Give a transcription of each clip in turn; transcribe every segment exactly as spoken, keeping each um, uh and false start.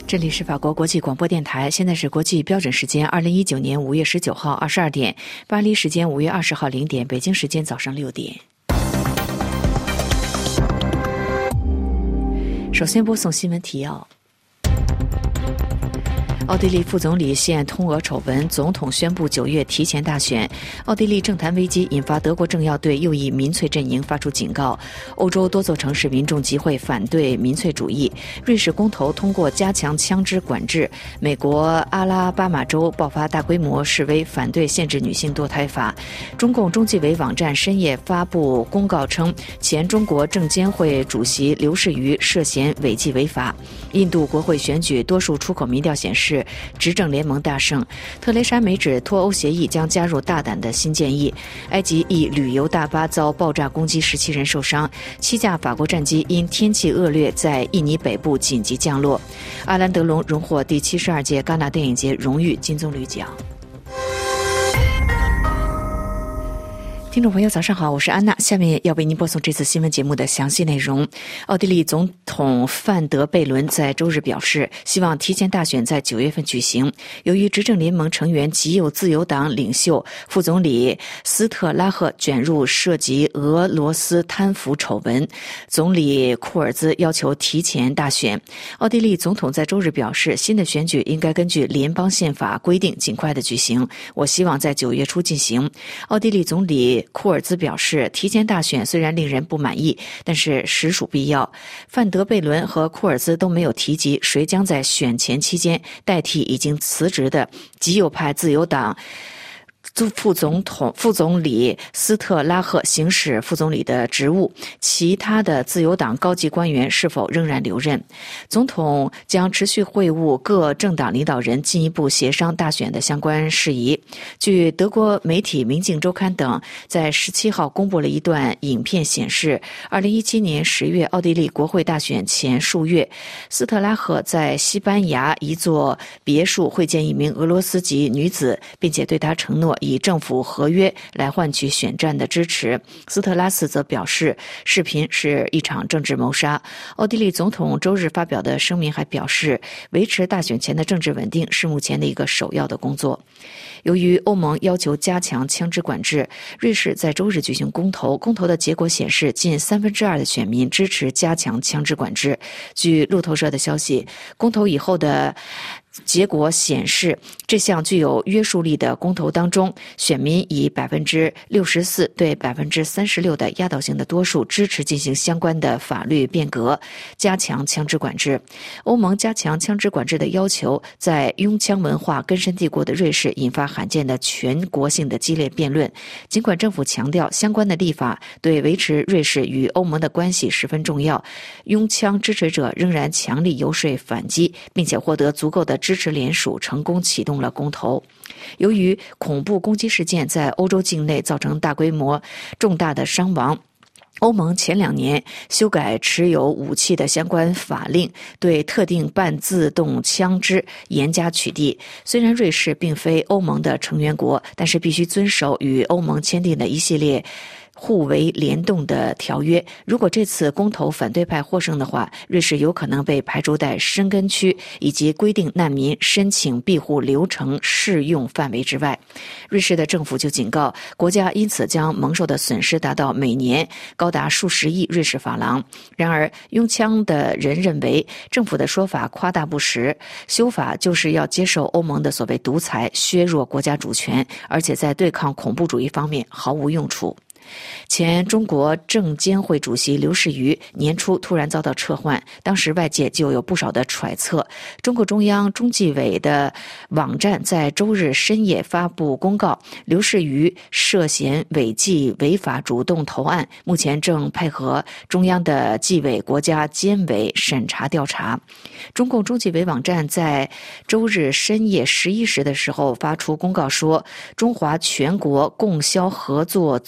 这里是法国国际广播电台，现在是国际标准时间二零一九年五月十九号二十二点，巴黎时间五月二十号零点，北京时间早上六点。首先播送新闻提要。奥地利副总理现通俄丑闻，总统宣布九月提前大选。奥地利政坛危机引发德国政要对右翼民粹阵营发出警告。欧洲多座城市民众集会反对民粹主义。瑞士公投通过加强枪支管制。美国阿拉巴马州爆发大规模示威，反对限制女性堕胎法。中共中纪委网站深夜发布公告称，前中国证监会主席刘士余涉嫌违纪违法。印度国会选举多数出口民调显示执政联盟大胜。特蕾莎梅指脱欧协议将加入大胆的新建议。埃及一旅游大巴遭爆炸攻击，十七人受伤。七架法国战机因天气恶劣在印尼北部紧急降落。阿兰德龙荣获第七十二届戛纳电影节荣誉金棕榈奖。听众朋友早上好，我是安娜，下面要为您播送这次新闻节目的详细内容。奥地利总统范德贝伦在周日表示，希望提前大选在九月份举行。由于执政联盟成员极右自由党领袖副总理斯特拉赫卷入涉及俄罗斯贪腐丑闻，总理库尔兹要求提前大选。奥地利总统在周日表示，新的选举应该根据联邦宪法规定尽快的举行，我希望在九月初进行。奥地利总理库尔兹表示，提前大选虽然令人不满意，但是实属必要。范德贝伦和库尔兹都没有提及谁将在选前期间代替已经辞职的极右派自由党副总统副总理斯特拉赫行使副总理的职务，其他的自由党高级官员是否仍然留任。总统将持续会晤各政党领导人，进一步协商大选的相关事宜。据德国媒体《明镜周刊》等在十七号公布了一段影片显示，二零一七年十月奥地利国会大选前数月，斯特拉赫在西班牙一座别墅会见一名俄罗斯籍女子，并且对她承诺以政府合约来换取选战的支持。斯特拉斯则表示，视频是一场政治谋杀。奥地利总统周日发表的声明还表示，维持大选前的政治稳定是目前的一个首要的工作。由于欧盟要求加强枪支管制，瑞士在周日举行公投，公投的结果显示，近三分之二的选民支持加强枪支管制。据路透社的消息，公投以后的结果显示，这项具有约束力的公投当中，选民以百分之六十四对百分之三十六的压倒性的多数支持进行相关的法律变革，加强枪支管制。欧盟加强枪支管制的要求，在拥枪文化根深蒂固的瑞士引发罕见的全国性的激烈辩论。尽管政府强调相关的立法对维持瑞士与欧盟的关系十分重要，拥枪支持者仍然强力游说反击，并且获得足够的支持联署，成功启动了公投。由于恐怖攻击事件在欧洲境内造成大规模重大的伤亡，欧盟前两年修改持有武器的相关法令，对特定半自动枪支严加取缔。虽然瑞士并非欧盟的成员国，但是必须遵守与欧盟签订的一系列互为联动的条约。如果这次公投反对派获胜的话，瑞士有可能被排除在申根区以及规定难民申请庇护流程适用范围之外。瑞士的政府就警告，国家因此将蒙受的损失达到每年高达数十亿瑞士法郎。然而，拥枪的人认为政府的说法夸大不实，修法就是要接受欧盟的所谓独裁，削弱国家主权，而且在对抗恐怖主义方面毫无用处。前中国证监会主席刘士余年初突然遭到撤换，当时外界就有不少的揣测。中共中央中纪委的网站在周日深夜发布公告，刘士余涉嫌违纪违法主动投案，目前正配合中央的纪委国家监委审查调查。中共中纪委网站在周日深夜十一时的时候发出公告说，中华全国供销合作总事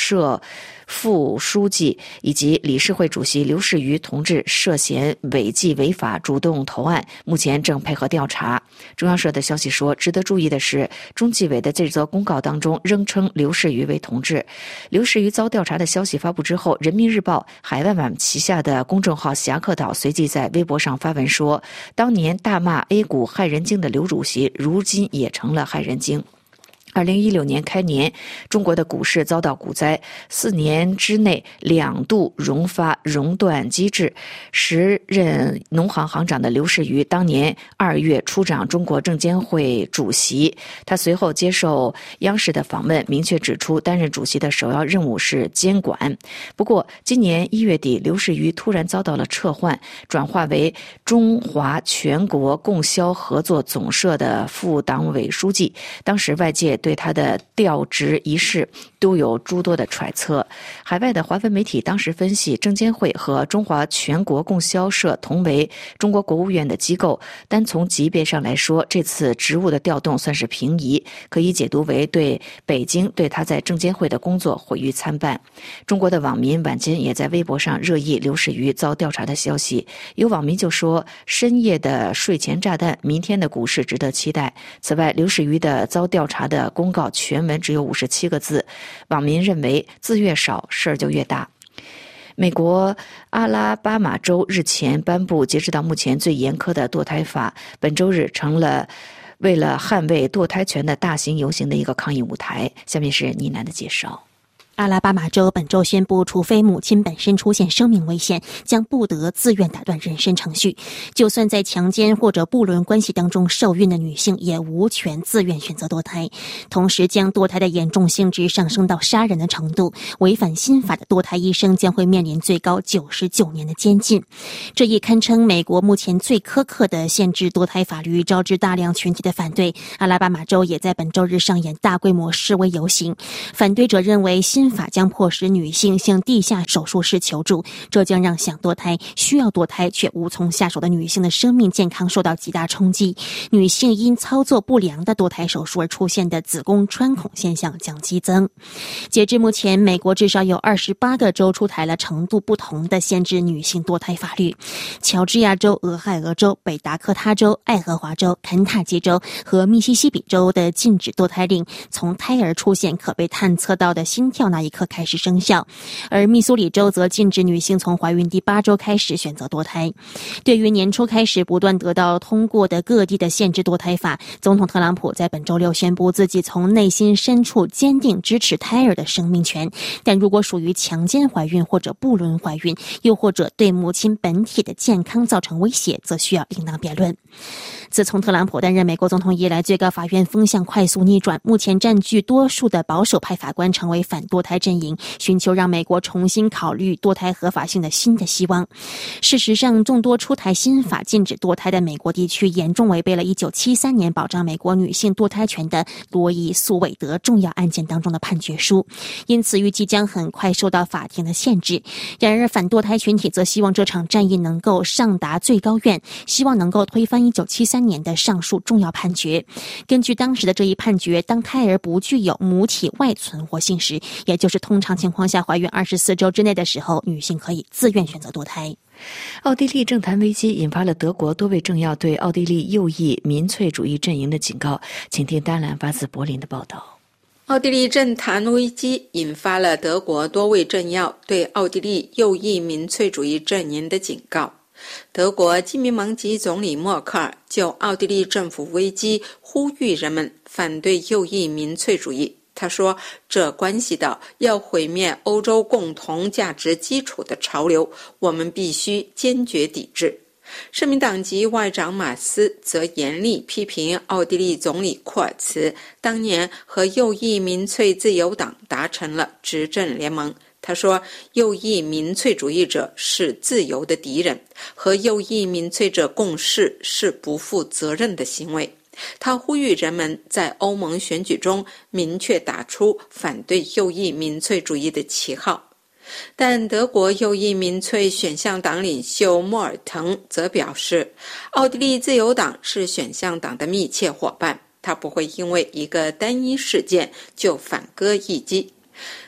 社副书记以及理事会主席刘士余同志涉嫌违纪违法主动投案，目前正配合调查。中央社的消息说，值得注意的是，中纪委的这则公告当中仍称刘士余为同志。刘士余遭调查的消息发布之后，人民日报海外版旗下的公众号侠客岛随即在微博上发文说，当年大骂 A 股害人精的刘主席，如今也成了害人精。二零一六年开年，中国的股市遭到股灾，四年之内两度熔发熔断机制。时任农行行长的刘士余当年二月出掌中国证监会主席，他随后接受央视的访问，明确指出担任主席的首要任务是监管。不过，今年一月底，刘士余突然遭到了撤换，转化为中华全国供销合作总社的副党委书记。当时外界对他的调职一事都有诸多的揣测。海外的华文媒体当时分析，证监会和中华全国供销社同为中国国务院的机构，单从级别上来说，这次职务的调动算是平移，可以解读为对北京对他在证监会的工作毁誉参半。中国的网民晚间也在微博上热议刘士余遭调查的消息，有网民就说，深夜的睡前炸弹，明天的股市值得期待。此外，刘士余的遭调查的公告全文只有五十七个字，网民认为字越少事儿就越大。美国阿拉巴马州日前颁布截止到目前最严苛的堕胎法，本周日成了为了捍卫堕胎权的大型游行的一个抗议舞台。下面是倪楠的介绍。 阿拉巴马州本周宣布，除非母亲本身出现生命危险，将不得自愿打断妊娠程序。就算在强奸或者不伦关系当中受孕的女性，也无权自愿选择堕胎。同时，将堕胎的严重性质上升到杀人的程度，违反新法的堕胎医生将会面临最高九十九年的监禁。这一堪称美国目前最苛刻的限制堕胎法律，招致大量群体的反对。阿拉巴马州也在本周日上演大规模示威游行，反对者认为新法将迫使女性向地下手术室求助，这将让想堕胎、需要堕胎却无从下手的女性的生命健康受到极大冲击。女性因操作不良的堕胎手术而出现的子宫穿孔现象将激增。截至目前，美国至少有二十八个州出台了程度不同的限制女性堕胎法律。乔治亚州、俄亥俄州、北达科他州、爱荷华州、肯塔基州和密西西比州的禁止堕胎令，从胎儿出现可被探测到的心跳那一刻开始生效，而密苏里州则禁止女性从怀孕第八周开始选择堕胎。对于年初开始不断得到通过的各地的限制堕胎法，总统特朗普在本周六宣布自己从内心深处坚定支持胎儿的生命权，但如果属于强奸怀孕或者不伦怀孕，又或者对母亲本体的健康造成威胁，则需要另当别论。自从特朗普担任美国总统以来，最高法院风向快速逆转，目前占据多数的保守派法官成为反堕胎阵营，寻求让美国重新考虑堕胎合法性的新的希望。事实上，众多出台新法禁止堕胎的美国地区，严重违背了一九七三年保障美国女性堕胎权的罗伊诉韦德重要案件当中的判决书，因此预计将很快受到法庭的限制。然而，反堕胎群体则希望这场战役能够上达最高院，希望能够推翻一九七三年的上述重要判决。根据当时的这一判决，当胎儿不具有母体外存活性时，也就是通常情况下怀孕二十四周之内的时候，女性可以自愿选择堕胎。 奥地利政坛危机引发了德国多位政要对奥地利右翼民粹主义阵营的警告，请听丹兰发自柏林的报道。 奥地利政坛危机引发了德国多位政要对奥地利右翼民粹主义阵营的警告。德国基民盟籍总理默克尔就奥地利政府危机呼吁人们反对右翼民粹主义。他说，这关系到要毁灭欧洲共同价值基础的潮流，我们必须坚决抵制。社民党籍外长马斯则严厉批评奥地利总理库尔茨当年和右翼民粹自由党达成了执政联盟。他说，右翼民粹主义者是自由的敌人，和右翼民粹者共事是不负责任的行为。他呼吁人们在欧盟选举中明确打出反对右翼民粹主义的旗号。但德国右翼民粹选项党领袖莫尔滕则表示，奥地利自由党是选项党的密切伙伴，他不会因为一个单一事件就反戈一击。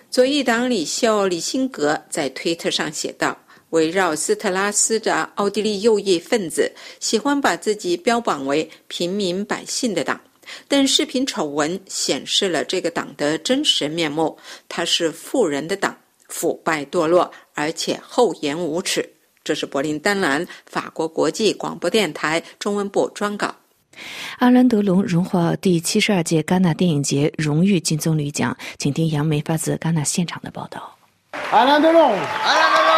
左翼党领袖李辛格在推特上写道，围绕斯特拉斯的奥地利右翼分子喜欢把自己标榜为平民百姓的党，但视频丑闻显示了这个党的真实面目，它是富人的党，腐败堕落，而且厚颜无耻。这是柏林丹兰法国国际广播电台中文部专稿。 阿兰德龙荣获第七十二届戛纳电影节荣誉金棕榈奖，请听杨梅发自戛纳现场的报道。 阿兰德龙，阿兰德龙。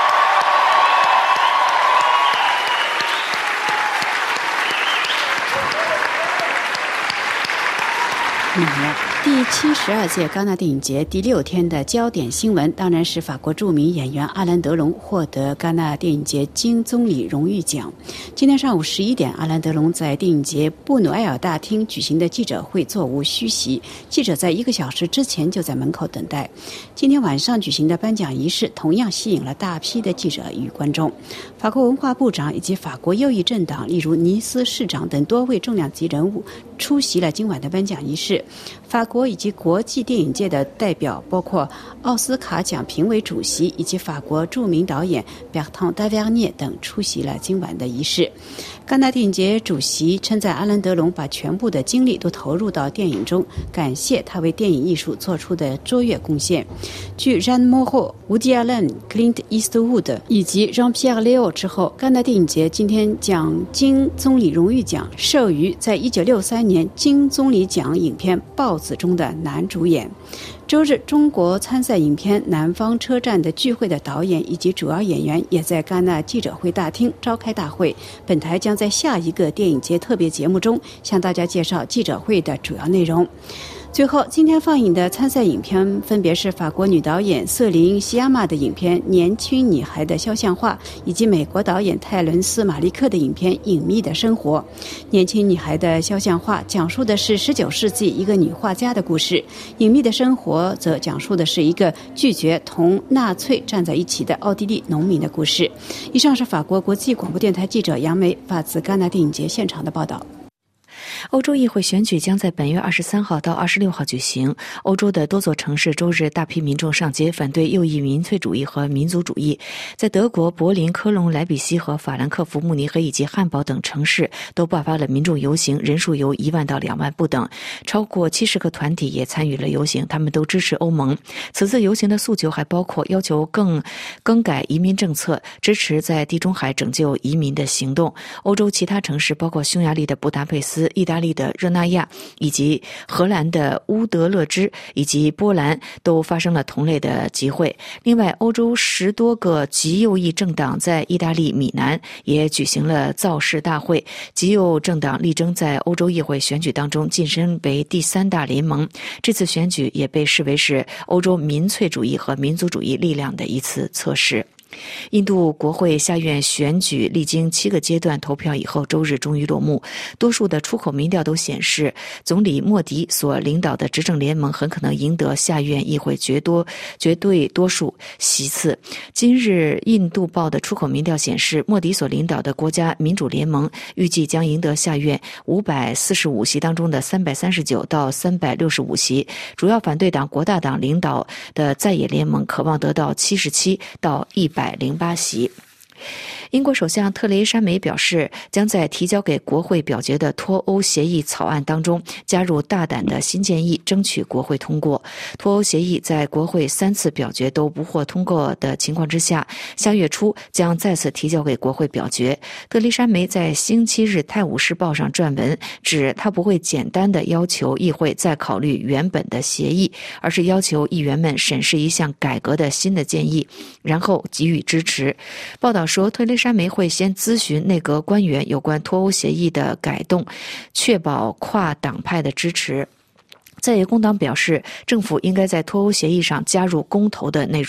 第七十二届戛纳电影节第六天的焦点新闻当然是法国著名演员阿兰德龙获得戛纳电影节金棕榈荣誉奖。今天上午十一点，阿兰德龙在电影节布努埃尔大厅举行的记者会座无虚席，记者在一个小时之前就在门口等待。今天晚上举行的颁奖仪式同样吸引了大批的记者与观众。法国文化部长以及法国右翼政党，例如尼斯市长等多位重量级人物出席了今晚的颁奖仪式。法国以及国际电影界的代表，包括奥斯卡奖评委主席以及法国著名导演Bertrand Tavernier等出席了今晚的仪式。戛纳电影节主席称赞阿兰德龙把全部的精力都投入到电影中，感谢他为电影艺术做出的卓越贡献。继 Jean Moreau、Woody Allen、Clint Eastwood 以及 Jean-Pierre Léaud 之后，戛纳电影节今天将金棕榈荣誉奖授予在一九六三年金棕榈奖影片《豹子》中的男主演。周日，中国参赛影片《南方车站的聚会》的导演以及主要演员也在戛纳记者会大厅召开大会。本台将在下一个电影节特别节目中向大家介绍记者会的主要内容。最后，今天放映的参赛影片分别是法国女导演瑟琳·西亚玛的影片《年轻女孩的肖像画》，以及美国导演泰伦斯·马利克的影片《隐秘的生活》。年轻女孩的肖像画讲述的是十九世纪一个女画家的故事，《隐秘的生活》则讲述的是一个拒绝同纳粹站在一起的奥地利农民的故事。以上是法国国际广播电台记者杨梅发自戛纳电影节现场的报道。 欧洲议会选举将在本月二十三号到二十六号举行。欧洲的多座城市周日大批民众上街反对右翼民粹主义和民族主义。在德国柏林、科隆、莱比锡和法兰克福、慕尼黑以及汉堡等城市都爆发了民众游行，人数由一万到两万不等。超过七十个团体也参与了游行，他们都支持欧盟。此次游行的诉求还包括要求更更改移民政策，支持在地中海拯救移民的行动。欧洲其他城市包括匈牙利的布达佩斯、意大利的热那亚以及荷兰的乌德勒支以及波兰都发生了同类的集会。另外，欧洲十多个极右翼政党在意大利米兰也举行了造势大会。极右政党力争在欧洲议会选举当中晋升为第三大联盟。这次选举也被视为是欧洲民粹主义和民族主义力量的一次测试。印度国会下院选举历经七个阶段投票以后，周日终于落幕。多数的出口民调都显示，总理莫迪所领导的执政联盟很可能赢得下院议会绝多绝对多数席次。今日印度报的出口民调显示，莫迪所领导的国家民主联盟预计将赢得下院五百四十五席当中的三百三十九到三百六十五席。主要反对党国大党领导的在野联盟渴望得到七十七到一百零八席。英国首相特蕾莎梅表示，将在提交给国会表决的脱欧协议草案当中加入大胆的新建议，争取国会通过。脱欧协议在国会三次表决都不获通过的情况之下，下月初将再次提交给国会表决。特蕾莎梅在星期日《泰晤士报》上撰文，指她不会简单的要求议会再考虑原本的协议，而是要求议员们审视一项改革的新的建议，然后给予支持。报道说，特蕾莎梅会先咨询内阁官员有关脱欧协议的改动，确保跨党派的支持。在野工党表示，政府应该在脱欧协议上加入公投的内容。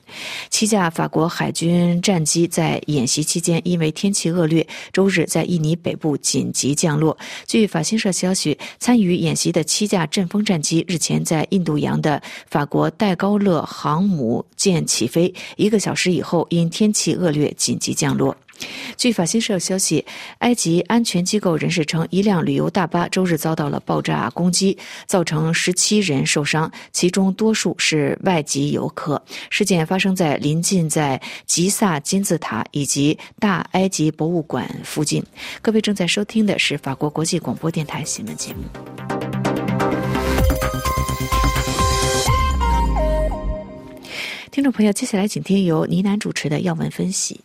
七架法国海军战机在演习期间因为天气恶劣，周日在印尼北部紧急降落。据法新社消息，参与演习的七架阵风战机日前在印度洋的法国戴高乐航母舰起飞，一个小时以后因天气恶劣紧急降落。据法新社消息，埃及安全机构人士称，一辆旅游大巴周日遭到了爆炸攻击，造成十七人受伤，其中多数是外籍游客。事件发生在临近在吉萨金字塔以及大埃及博物馆附近。各位正在收听的是法国国际广播电台新闻节目。听众朋友，接下来请听由倪楠主持的要闻分析。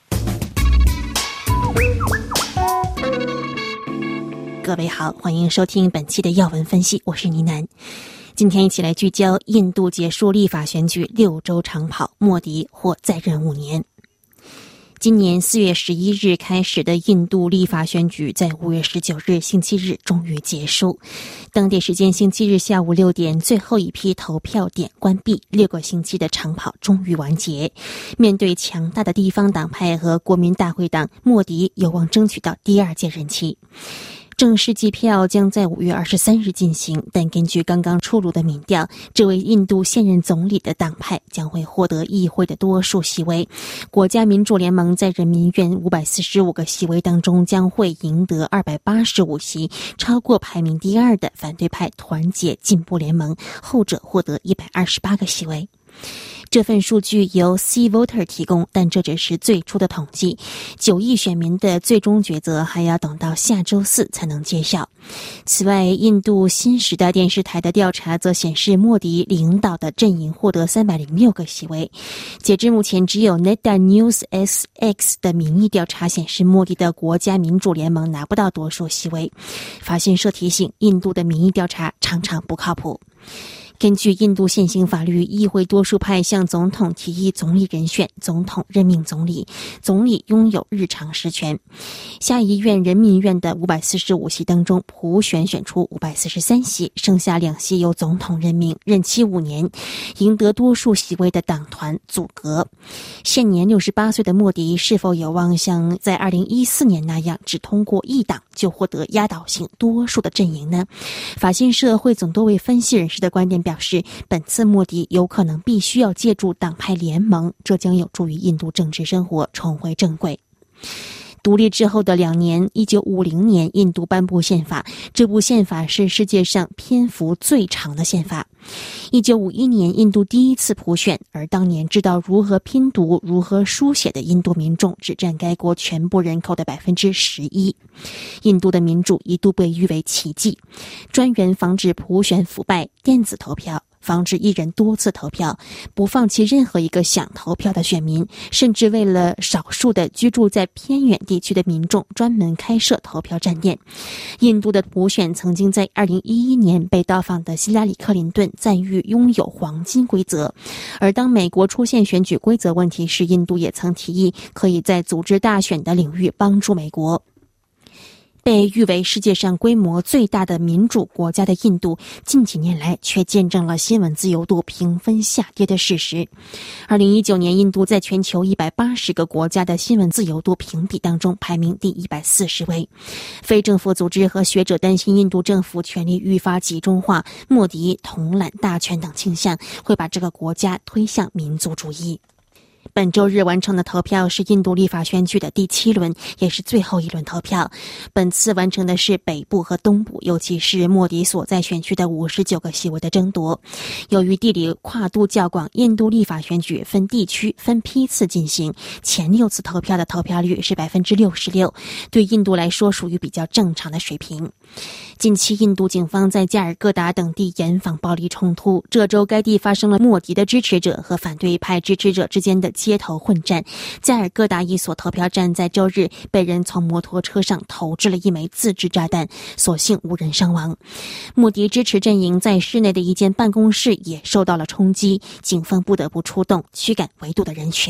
各位好，欢迎收听本期的要闻分析，我是倪楠。今天一起来聚焦印度结束立法选举六周长跑，莫迪或再任五年。今年四月十一日开始的印度立法选举在五月十九日星期日终于结束。当地时间星期日下午六点，最后一批投票点关闭，六个星期的长跑终于完结。面对强大的地方党派和国民大会党，莫迪有望争取到第二届任期。正式计票将在五月二十三日进行，但根据刚刚出炉的民调，这位印度现任总理的党派将会获得议会的多数席位。国家民主联盟在人民院五百四十五个席位当中将会赢得二百八十五席，超过排名第二的反对派团结进步联盟，后者获得一百二十八个席位。这份数据由 C Voter 提供，但这只是最初的统计。九亿选民的最终抉择还要等到下周四才能揭晓。此外，印度新时代电视台的调查则显示，莫迪领导的阵营获得三百零六个席位。截至目前，只有 Neta News S X 的民意调查显示，莫迪的国家民主联盟拿不到多数席位。法新社提醒，印度的民意调查常常不靠谱。根据印度现行法律，议会多数派向总统提议总理人选，总统任命总理，总理拥有日常实权。下议院人民院的五百四十五席当中，普选选出五百四十三席，剩下两席由总统任命，任期五年。赢得多数席位的党团阻隔。现年六十八岁的莫迪是否有望像在二零一四年那样，只通过一党就获得压倒性多数的阵营呢？法新社汇总多位分析人士的观点表示，本次莫迪有可能必须要借助党派联盟，这将有助于印度政治生活重回正轨。独立之后的两年，一九五零年，印度颁布宪法，这部宪法是世界上篇幅最长的宪法。一九五一年，印度第一次普选，而当年知道如何拼读、如何书写的印度民众只占该国全部人口的百分之十一。印度的民主一度被誉为奇迹，专员防止普选腐败，电子投票，防止一人多次投票，不放弃任何一个想投票的选民，甚至为了少数的居住在偏远地区的民众专门开设投票站点。印度的普选曾经在二零一一年被到访的希拉里·克林顿赞誉拥有黄金规则，而当美国出现选举规则问题时，印度也曾提议可以在组织大选的领域帮助美国。被誉为世界上规模最大的民主国家的印度，近几年来却见证了新闻自由度评分下跌的事实。二零一九年，印度在全球一百八十个国家的新闻自由度评比当中排名第一百四十位。非政府组织和学者担心，印度政府权力愈发集中化，莫迪统揽大权等倾向会把这个国家推向民族主义。本周日完成的投票是印度立法选举的第七轮，也是最后一轮投票。本次完成的是北部和东部，尤其是莫迪所在选区的五十九个席位的争夺。由于地理跨度较广，印度立法选举分地区、分批次进行，前六次投票的投票率是百分之六十六，对印度来说属于比较正常的水平。近期，印度警方在加尔各答等地严防暴力冲突。这周，该地发生了莫迪的支持者和反对派支持者之间的街头混战。加尔各答一所投票站在周日被人从摩托车上投掷了一枚自制炸弹，所幸无人伤亡。莫迪支持阵营在市内的一间办公室也受到了冲击，警方不得不出动驱赶围堵的人群。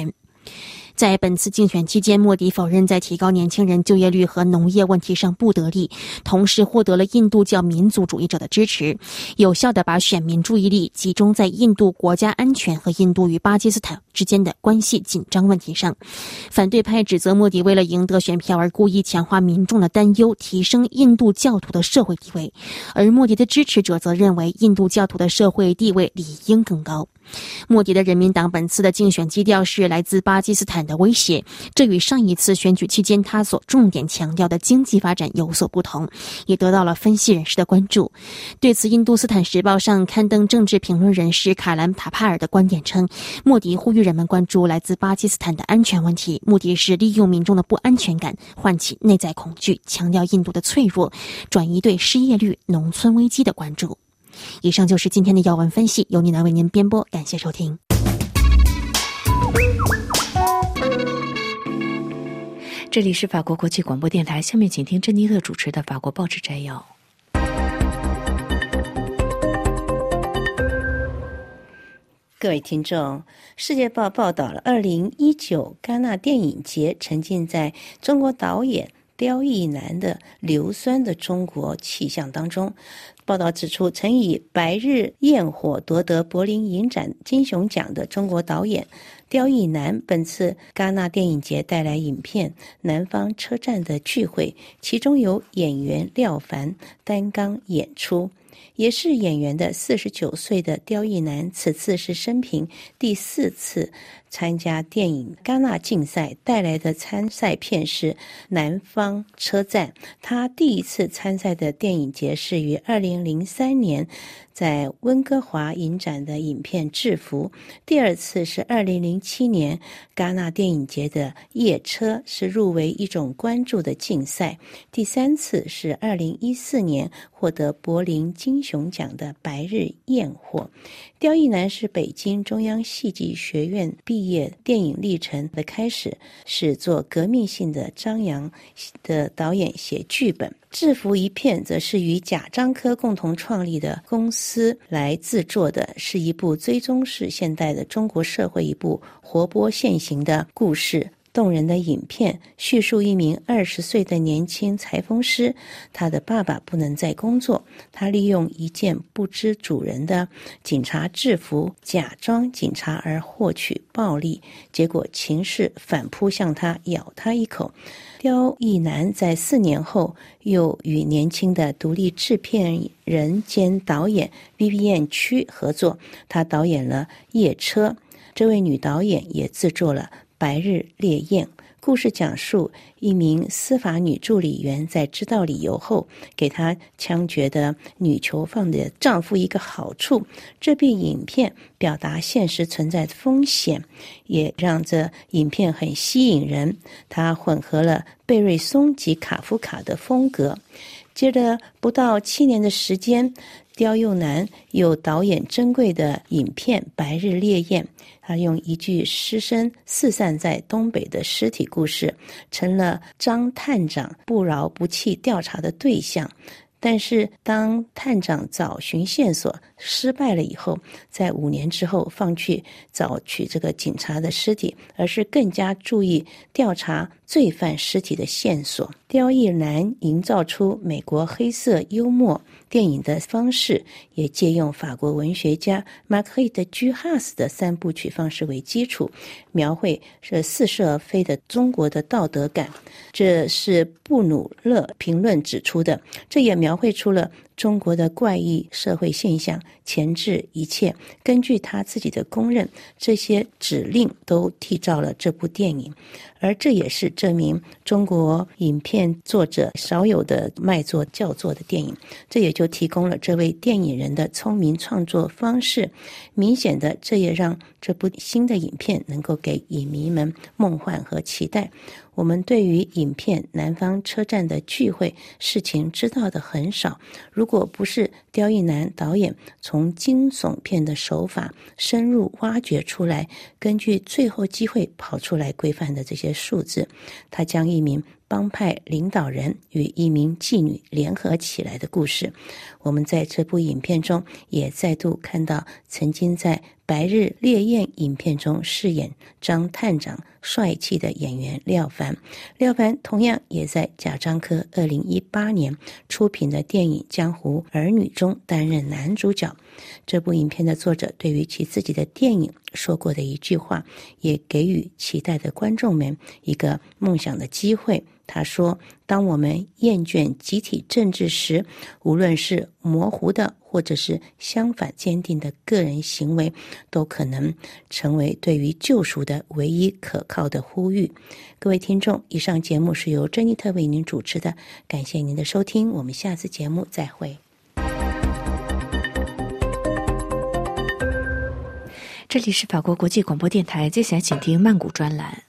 在本次竞选期间，莫迪否认在提高年轻人就业率和农业问题上不得力，同时获得了印度教民族主义者的支持，有效地把选民注意力集中在印度国家安全和印度与巴基斯坦之间的关系紧张问题上。反对派指责莫迪为了赢得选票而故意强化民众的担忧，提升印度教徒的社会地位，而莫迪的支持者则认为印度教徒的社会地位理应更高。莫迪的人民党本次的竞选基调是来自巴基斯坦的威胁，这与上一次选举期间他所重点强调的经济发展有所不同，也得到了分析人士的关注。对此，印度斯坦时报上刊登政治评论人士卡兰塔帕尔的观点称，莫迪呼吁人们关注来自巴基斯坦的安全问题，目的是利用民众的不安全感唤起内在恐惧，强调印度的脆弱，转移对失业率、农村危机的关注。以上就是今天的要闻分析，由你来为您编播，感谢收听。 这里是法国国际广播电台，下面请听珍妮特主持的法国报纸摘要。 各位听众，世界报报道了二零一九戛纳电影节沉浸在中国导演刁亦男的硫酸的中国气象当中。报道指出，曾以《白日焰火》夺得柏林影展金熊奖的中国导演刁亦男，本次戛纳电影节带来影片《南方车站的聚会》，其中由演员廖凡担纲演出。也是演员的四十九岁的刁亦男，此次是生平第四次参加电影戛纳竞赛，带来的参赛片是《南方车站》。他第一次参赛的电影节是于二零零三年在温哥华影展的影片《制服》，第二次是二零零七年戛纳电影节的《夜车》，是入围一种关注的竞赛，第三次是二零一四年获得柏林金熊奖的《白日焰火》。刁亦男是北京中央戏剧学院毕业，电影历程的开始是做革命性的张扬的导演写剧本。制服一片则是与贾樟柯共同创立的公司来制作的，是一部追踪式现代的中国社会一部活泼现行的故事。动人的影片叙述一名二十岁的年轻裁缝师，他的爸爸不能再工作，他利用一件不知主人的警察制服假装警察而获取暴利，结果情势反扑向他，咬他一口。刁亦男在四年后又与年轻的独立制片人兼导演 Vivienne Chu 合作，他导演了《夜车》，这位女导演也制作了白日烈焰。故事讲述一名司法女助理员在知道理由后，给她枪决的女囚犯的丈夫一个好处。这部影片表达现实存在的风险，也让这影片很吸引人。它混合了贝瑞松及卡夫卡的风格。接着不到七年的时间，刁亦男又导演珍贵的影片《白日烈焰》，他用一具尸身四散在东北的尸体故事，成了张探长不饶不弃调查的对象。但是当探长找寻线索失败了以后，在五年之后放弃找取这个警察的尸体，而是更加注意调查罪犯尸体的线索。刁亦男营造出美国黑色幽默电影的方式，也借用法国文学家马克伊德居哈斯的三部曲方式为基础，描绘是似是而非的中国的道德感。这是布努勒评论指出的，这也描绘出了中国的怪异社会现象，前置一切。根据他自己的公认，这些指令都缔造了这部电影，而这也是证明中国影片作者少有的卖座叫座的电影。这也就提供了这位电影人的聪明创作方式。明显的，这也让这部新的影片能够给影迷们梦幻和期待。我们对于影片《南方车站的聚会》事情知道的很少，如果不是刁亦男导演从惊悚片的手法深入挖掘出来，根据最后机会跑出来规范的这些数字，他将一名帮派领导人与一名妓女联合起来的故事。我们在这部影片中也再度看到曾经在《白日烈焰》影片中饰演张探长帅气的演员廖凡。廖凡同样也在贾樟柯二零一八年出品的电影《江湖儿女》中担任男主角。这部影片的作者对于其自己的电影说过的一句话，也给予期待的观众们一个梦想的机会。他说，当我们厌倦集体政治时，无论是模糊的或者是相反坚定的个人行为，都可能成为对于救赎的唯一可靠的呼吁。各位听众，以上节目是由珍妮特为您主持的，感谢您的收听，我们下次节目再会。 这里是法国国际广播电台，接下来请听曼谷专栏。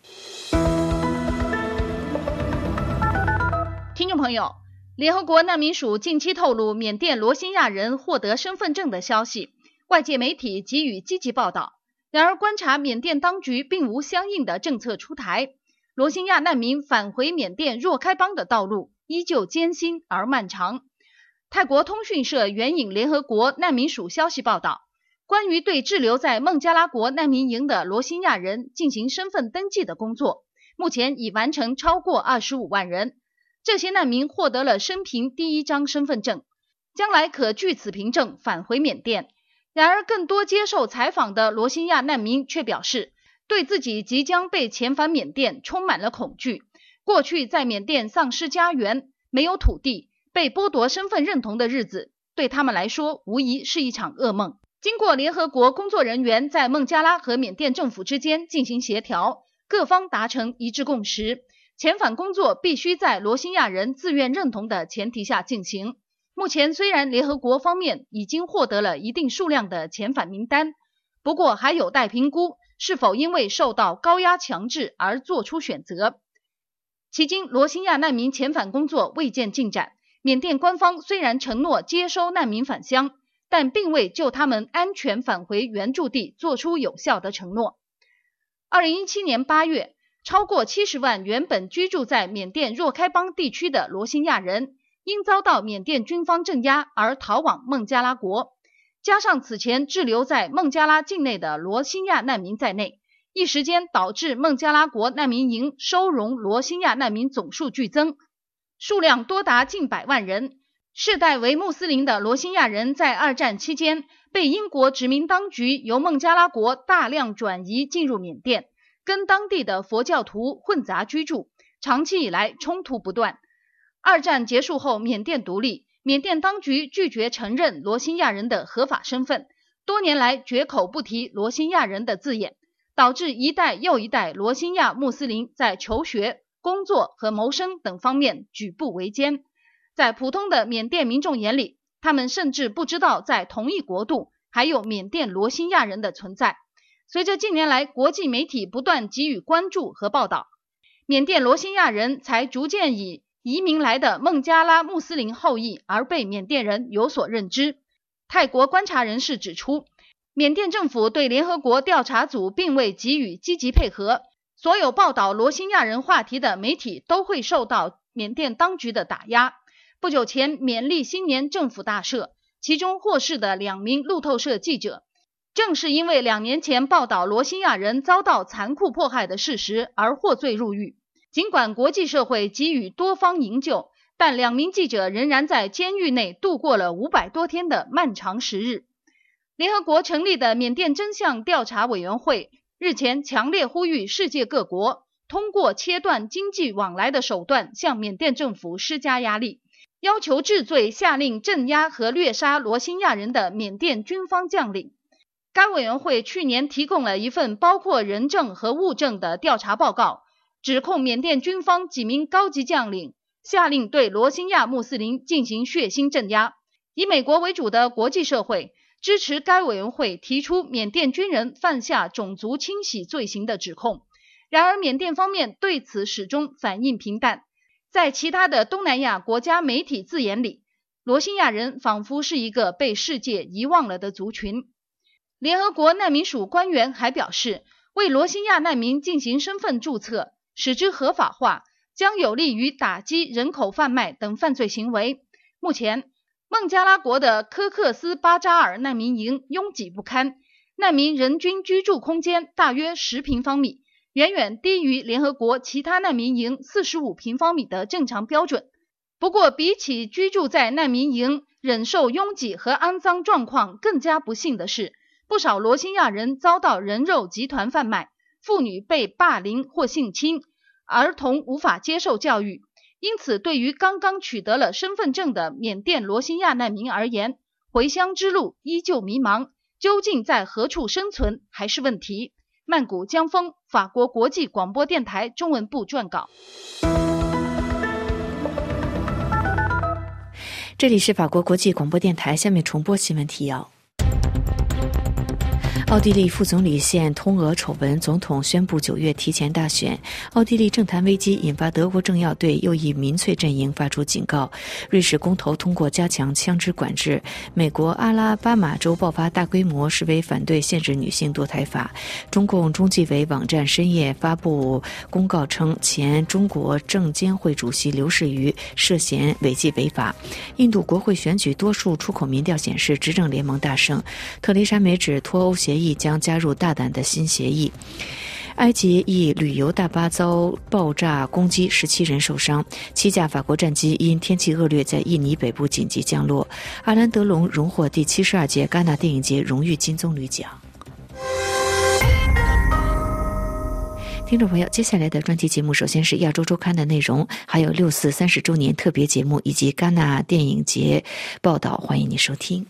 听众朋友，联合国难民署近期透露缅甸罗兴亚人获得身份证的消息，外界媒体给予积极报道。然而，观察缅甸当局并无相应的政策出台，罗兴亚难民返回缅甸若开邦的道路依旧艰辛而漫长。泰国通讯社援引联合国难民署消息报道，关于对滞留在孟加拉国难民营的罗兴亚人进行身份登记的工作，目前已完成超过二十五万人。这些难民获得了生平第一张身份证，将来可据此凭证返回缅甸。然而，更多接受采访的罗兴亚难民却表示，对自己即将被遣返缅甸充满了恐惧。过去在缅甸丧失家园、没有土地、被剥夺身份认同的日子，对他们来说无疑是一场噩梦。经过联合国工作人员在孟加拉和缅甸政府之间进行协调，各方达成一致共识，遣返工作必须在罗兴亚人自愿认同的前提下进行。目前虽然联合国方面已经获得了一定数量的遣返名单，不过还有待评估是否因为受到高压强制而做出选择。迄今罗兴亚难民遣返工作未见进展，缅甸官方虽然承诺接收难民返乡，但并未就他们安全返回原住地做出有效的承诺。二零一七年八月，超过七十万原本居住在缅甸若开邦地区的罗兴亚人，因遭到缅甸军方镇压而逃往孟加拉国，加上此前滞留在孟加拉境内的罗兴亚难民在内，一时间导致孟加拉国难民营收容罗兴亚难民总数剧增，数量多达近百万人。世代为穆斯林的罗兴亚人在二战期间被英国殖民当局由孟加拉国大量转移进入缅甸，跟当地的佛教徒混杂居住，长期以来冲突不断。二战结束后，缅甸独立，缅甸当局拒绝承认罗兴亚人的合法身份，多年来绝口不提罗兴亚人的字眼，导致一代又一代罗兴亚穆斯林在求学、工作和谋生等方面举步维艰。在普通的缅甸民众眼里，他们甚至不知道在同一国度还有缅甸罗兴亚人的存在。随着近年来国际媒体不断给予关注和报道，缅甸罗兴亚人才逐渐以移民来的孟加拉穆斯林后裔而被缅甸人有所认知。泰国观察人士指出，缅甸政府对联合国调查组并未给予积极配合，所有报道罗兴亚人话题的媒体都会受到缅甸当局的打压。不久前，缅历新年政府大赦，其中获释的两名路透社记者，正是因为两年前报道罗兴亚人遭到残酷迫害的事实而获罪入狱。尽管国际社会给予多方营救，但两名记者仍然在监狱内度过了五百多天的漫长时日。联合国成立的缅甸真相调查委员会日前强烈呼吁世界各国通过切断经济往来的手段向缅甸政府施加压力，要求治罪下令镇压和掠杀罗兴亚人的缅甸军方将领。该委员会去年提供了一份包括人证和物证的调查报告，指控缅甸军方几名高级将领下令对罗兴亚穆斯林进行血腥镇压。以美国为主的国际社会支持该委员会提出缅甸军人犯下种族清洗罪行的指控。然而，缅甸方面对此始终反应平淡。在其他的东南亚国家媒体字眼里，罗兴亚人仿佛是一个被世界遗忘了的族群。联合国难民署官员还表示，为罗兴亚难民进行身份注册，使之合法化， 将有利于打击人口贩卖等犯罪行为。目前，孟加拉国的科克斯巴扎尔难民营拥挤不堪，难民人均居住空间大约十平方米，远远低于联合国其他难民营四十五平方米的正常标准。不过，比起居住在难民营忍受拥挤和肮脏状况，更加不幸的是，不少罗兴亚人遭到人肉集团贩卖，妇女被霸凌或性侵，儿童无法接受教育。因此，对于刚刚取得了身份证的缅甸罗兴亚难民而言，回乡之路依旧迷茫，究竟在何处生存还是问题。曼谷江峰，法国国际广播电台中文部撰稿。 这里是法国国际广播电台，下面重播新闻提要。奥地利副总理陷通俄丑闻，总统宣布九月提前大选。奥地利政坛危机引发德国政要对右翼民粹阵营发出警告。瑞士公投通过加强枪支管制。美国阿拉巴马州爆发大规模示威，反对限制女性堕胎法。中共中纪委网站深夜发布公告称，前中国证监会主席刘士余涉嫌违纪违法。印度国会选举多数出口民调显示执政联盟大胜。特蕾莎梅指脱欧协议将加入大胆的新协议。埃及一旅游大巴遭爆炸攻击，十七人受伤。七架法国战机因天气恶劣在印尼北部紧急降落。阿兰德龙荣获第七十二届戛纳电影节荣誉金棕榈奖。听众朋友，接下来的专题节目首先是亚洲周刊的内容，还有六四三十周年特别节目以及戛纳电影节报道，欢迎你收听。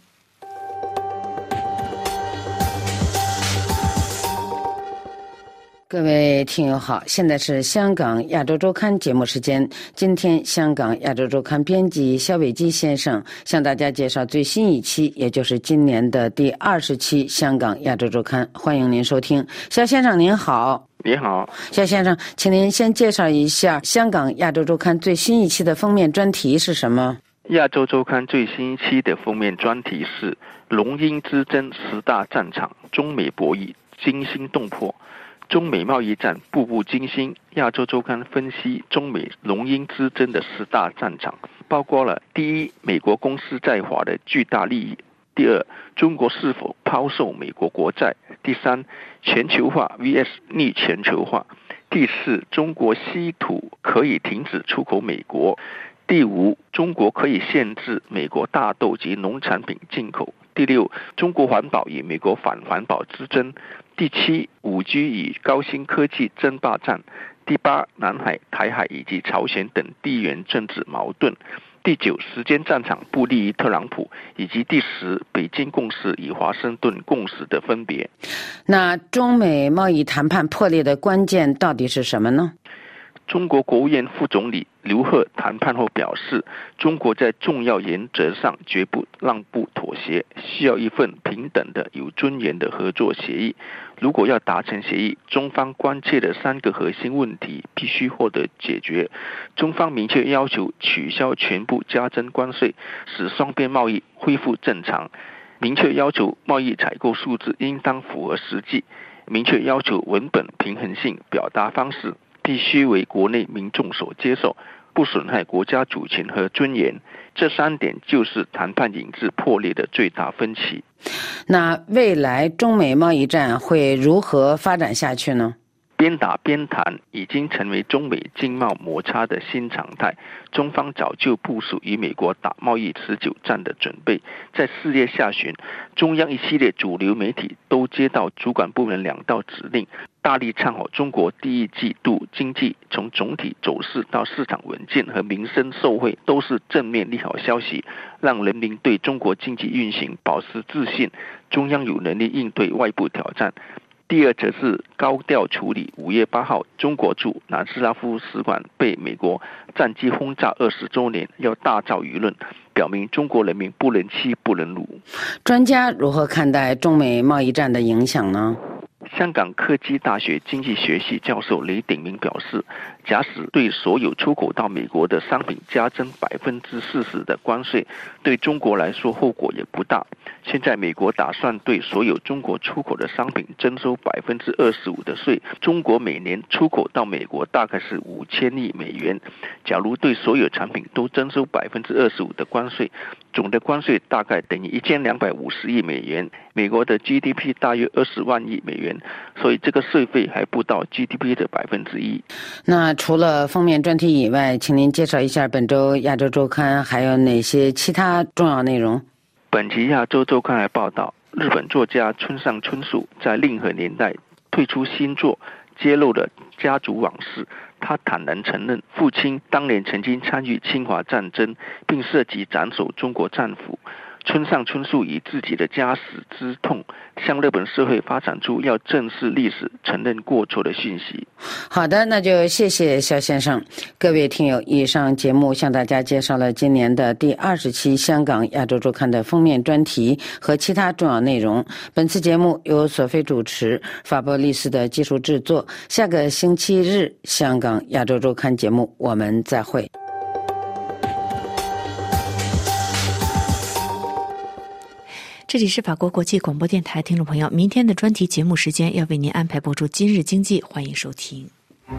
各位听友好，现在是香港亚洲周刊节目时间。今天香港亚洲周刊编辑肖伟基先生向大家介绍最新一期，也就是今年的第二十期香港亚洲周刊，欢迎您收听。肖先生您好。 你好， 肖先生，请您先介绍一下香港亚洲周刊最新一期的封面专题是什么？ 亚洲周刊最新一期的封面专题是龙鹰之争十大战场，中美博弈惊心动魄。中美贸易战步步惊心，亚洲周刊分析中美龙鹰之争的十大战场，包括了第一，美国公司在华的巨大利益；第二，中国是否抛售美国国债；第三，全球化 V S 逆全球化；第四，中国稀土可以停止出口美国；第五，中国可以限制美国大豆及农产品进口；第六，中国环保与美国反环保之争；第七，五 G 与高新科技争霸战；第八，南海、台海以及朝鲜等地缘政治矛盾；第九，时间战场不利于特朗普；以及第十，北京共识与华盛顿共识的分别。 那中美贸易谈判破裂的关键到底是什么呢？ 中国国务院副总理刘鹤谈判后表示，中国在重要原则上绝不让步妥协，需要一份平等的有尊严的合作协议。如果要达成协议，中方关切的三个核心问题必须获得解决。中方明确要求取消全部加征关税，使双边贸易恢复正常，明确要求贸易采购数字应当符合实际，明确要求文本平衡性表达方式必须为国内民众所接受，不损害国家主权和尊严。这三点就是谈判引致破裂的最大分歧。 那未来中美贸易战会如何发展下去呢？ 边打边谈已经成为中美经贸摩擦的新常态，中方早就部署与美国打贸易持久战的准备。在四月下旬，中央一系列主流媒体都接到主管部门两道指令，大力唱好中国第一季度经济，从总体走势到市场稳健和民生受惠都是正面利好消息，让人民对中国经济运行保持自信，中央有能力应对外部挑战。第二则是高调处理五月八号中国驻南斯拉夫使馆被美国战机轰炸二十周年，要大造舆论，表明中国人民不能欺不能辱。 专家如何看待中美贸易战的影响呢？ 香港科技大学经济学系教授雷鼎明表示，假使对所有出口到美国的商品加征百分之四十的关税，对中国来说后果也不大。现在美国打算对所有中国出口的商品征收百分之二十五的税，中国每年出口到美国大概是五千亿美元。假如对所有产品都征收百分之二十五的关税，总的关税大概等于一千两百五十亿美元，美国的 G D P 大约二十万亿美元，所以这个税费还不到 G D P 的百分之一。 那除了封面专题以外，请您介绍一下本周亚洲周刊还有哪些其他重要内容？ 本期亚洲周刊还报道，日本作家村上春树在令和年代推出新作，揭露了家族往事。他坦然承认，父亲当年曾经参与侵华战争，并涉及斩首中国战俘。村上春树以自己的家史之痛，向日本社会发展出要正视历史、承认过错的讯息。 好的，那就谢谢肖先生。各位听友，以上节目向大家介绍了今年的第二十期香港亚洲周刊的封面专题和其他重要内容。本次节目由索菲主持，法波利斯的技术制作。下个星期日香港亚洲周刊节目我们再会。 这里是法国国际广播电台，听众朋友，明天的专题节目时间要为您安排播出今日经济，欢迎收听。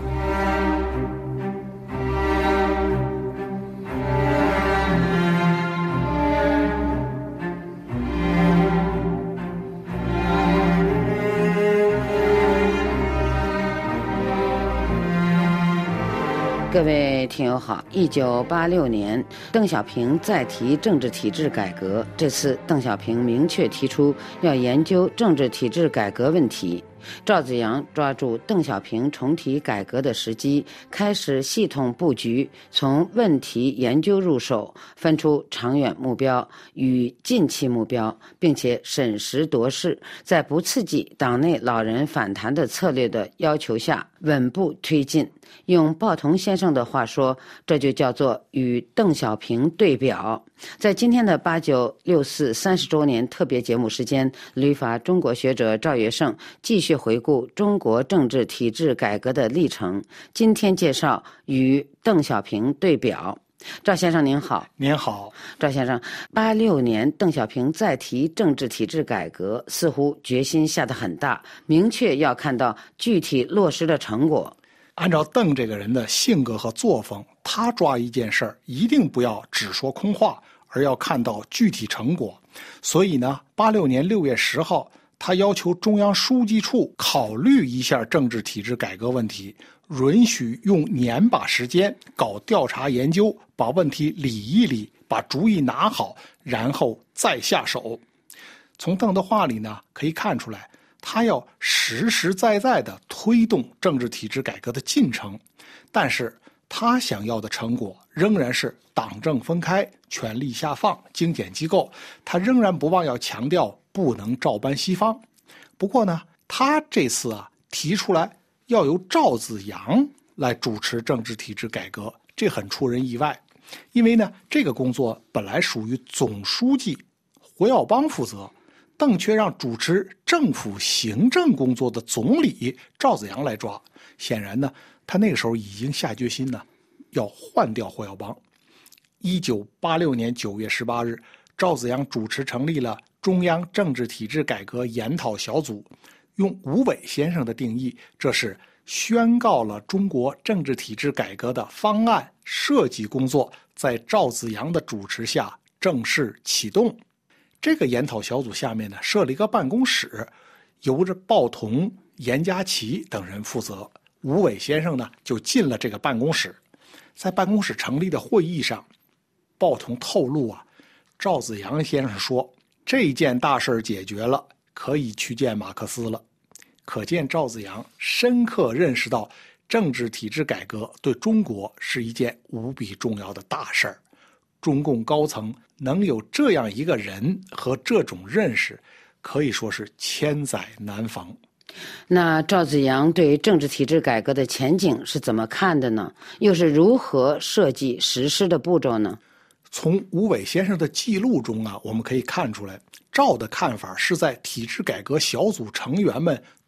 各位听友好，一九八六年，邓小平再提政治体制改革。这次邓小平明确提出要研究政治体制改革问题。赵紫阳抓住邓小平重提改革的时机，开始系统布局，从问题研究入手，分出长远目标与近期目标，并且审时度势，在不刺激党内老人反弹的策略的要求下，稳步推进。用鲍同先生的话说，这就叫做与邓小平对表。在今天的八九六四三十周年特别节目时间，旅法中国学者赵月胜继续回顾中国政治体制改革的历程。今天介绍与邓小平对表。赵先生您好。 您好。 赵先生，八六年邓小平再提政治体制改革，似乎决心下得很大，明确要看到具体落实的成果。 按照邓这个人的性格和作风，他抓一件事儿一定不要只说空话，而要看到具体成果。所以呢，八六年六月十号，他要求中央书记处考虑一下政治体制改革问题，允许用年把时间搞调查研究，把问题理一理，把主意拿好，然后再下手。从邓的话里呢，可以看出来，他要实实在在地推动政治体制改革的进程，但是他想要的成果仍然是党政分开、权力下放、精简机构，他仍然不忘要强调不能照搬西方。不过呢，他这次啊提出来要由赵紫阳来主持政治体制改革，这很出人意外。因为呢，这个工作本来属于总书记胡耀邦负责，邓却让主持政府行政工作的总理赵紫阳来抓。显然呢，他那个时候已经下决心呢，要换掉胡耀邦。一九八六年九月十八日，赵紫阳主持成立了中央政治体制改革研讨小组，用吴伟先生的定义，这是宣告了中国政治体制改革的方案设计工作在赵紫阳的主持下正式启动。这个研讨小组下面呢，设了一个办公室，由着鲍同、严家琪等人负责。吴伟先生呢，就进了这个办公室。在办公室成立的会议上，鲍同透露啊，赵紫阳先生说，这件大事解决了，可以去见马克思了。可见赵紫阳深刻认识到政治体制改革对中国是一件无比重要的大事儿。中共高层能有这样一个人和这种认识，可以说是千载难逢。 那赵紫阳对政治体制改革的前景是怎么看的呢？又是如何设计实施的步骤呢？ 从吴伟先生的记录中啊，我们可以看出来，赵的看法是在体制改革小组成员们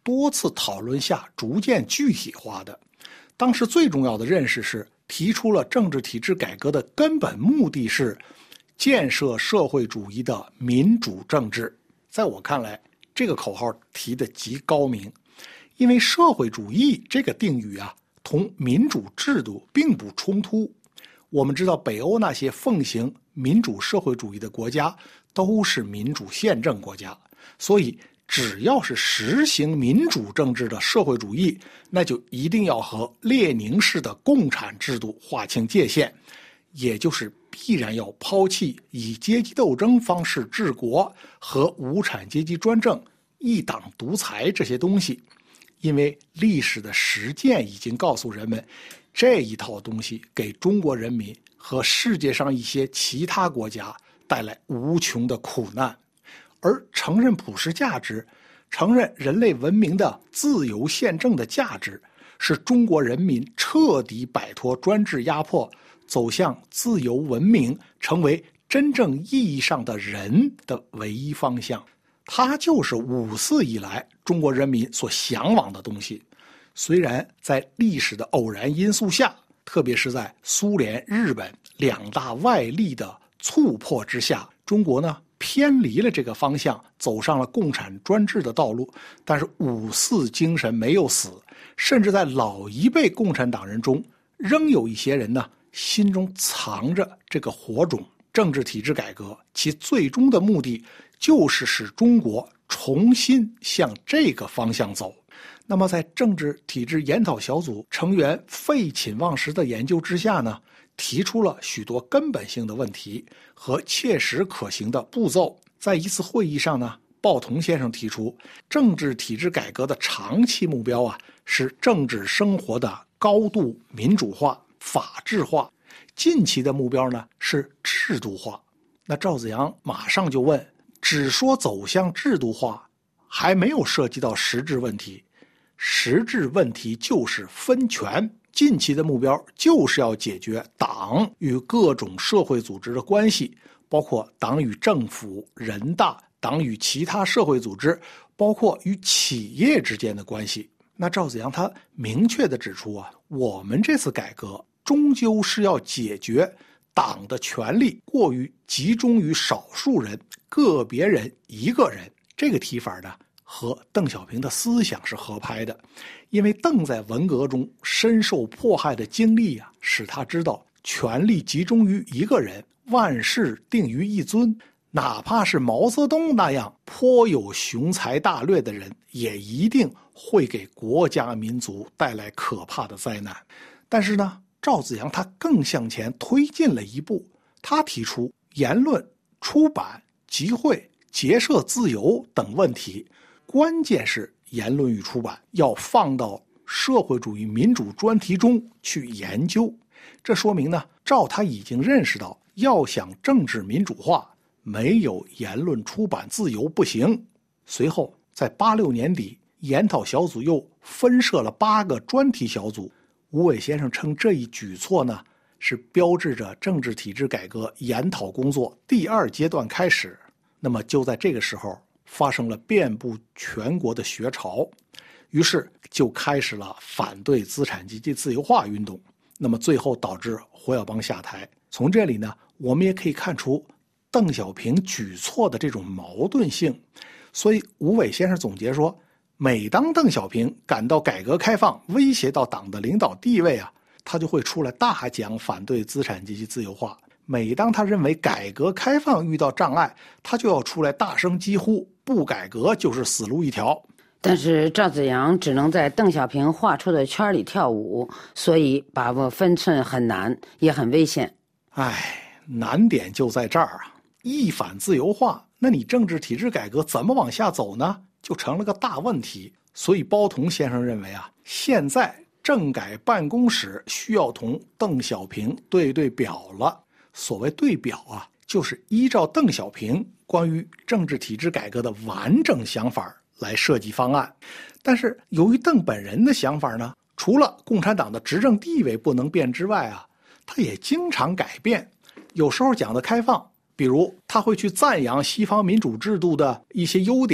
多次讨论下逐渐具体化的。当时最重要的认识是，提出了政治体制改革的根本目的是建设社会主义的民主政治。在我看来，这个口号提得极高明，因为社会主义这个定语啊，同民主制度并不冲突。我们知道北欧那些奉行民主社会主义的国家都是民主宪政国家，所以只要是实行民主政治的社会主义，那就一定要和列宁式的共产制度划清界限，也就是必然要抛弃以阶级斗争方式治国和无产阶级专政、一党独裁这些东西。因为历史的实践已经告诉人们，这一套东西给中国人民和世界上一些其他国家带来无穷的苦难。而承认普世价值，承认人类文明的自由宪政的价值，是中国人民彻底摆脱专制压迫，走向自由文明，成为真正意义上的人的唯一方向。它就是五四以来中国人民所向往的东西。虽然在历史的偶然因素下，特别是在苏联、日本两大外力的促迫之下，中国呢偏离了这个方向，走上了共产专制的道路。但是五四精神没有死，甚至在老一辈共产党人中，仍有一些人呢心中藏着这个火种。政治体制改革其最终的目的就是使中国重新向这个方向走。那么在政治体制研讨小组成员废寝忘食的研究之下呢，提出了许多根本性的问题和切实可行的步骤。在一次会议上呢，鲍同先生提出，政治体制改革的长期目标啊，是政治生活的高度民主化、法治化；近期的目标呢是制度化。那赵子阳马上就问，只说走向制度化，还没有涉及到实质问题。实质问题就是分权。近期的目标就是要解决党与各种社会组织的关系，包括党与政府、人大、党与其他社会组织，包括与企业之间的关系。那赵子阳他明确地指出啊，我们这次改革终究是要解决党的权力过于集中于少数人、个别人一个人。这个提法呢和邓小平的思想是合拍的，因为邓在文革中深受迫害的经历啊，使他知道权力集中于一个人，万事定于一尊。哪怕是毛泽东那样颇有雄才大略的人，也一定会给国家民族带来可怕的灾难。但是呢，赵紫阳他更向前推进了一步，他提出言论、出版、集会、结社自由等问题，关键是言论与出版要放到社会主义民主专题中去研究。这说明呢，赵他已经认识到，要想政治民主化，没有言论出版自由不行。随后在八六年底，研讨小组又分设了八个专题小组。吴伟先生称这一举措呢，是标志着政治体制改革研讨工作第二阶段开始。那么就在这个时候，发生了遍布全国的学潮，于是就开始了反对资产阶级自由化运动。那么最后导致胡耀邦下台。从这里呢，我们也可以看出邓小平举措的这种矛盾性。所以吴伟先生总结说，每当邓小平感到改革开放威胁到党的领导地位啊，他就会出来大讲反对资产阶级自由化。每当他认为改革开放遇到障碍，他就要出来大声疾呼，不改革就是死路一条。 但是赵紫阳只能在邓小平画出的圈里跳舞，所以把握分寸很难，也很危险。 唉，难点就在这儿啊！一反自由化，那你政治体制改革怎么往下走呢？就成了个大问题。所以包同先生认为啊，现在政改办公室需要同邓小平对对表了。所谓对表啊，就是依照邓小平关于政治体制改革的完整想法来设计方案。但是由于邓本人的想法呢，除了共产党的执政地位不能变之外啊，他也经常改变。有时候讲的开放，比如他会去赞扬西方民主制度的一些优点，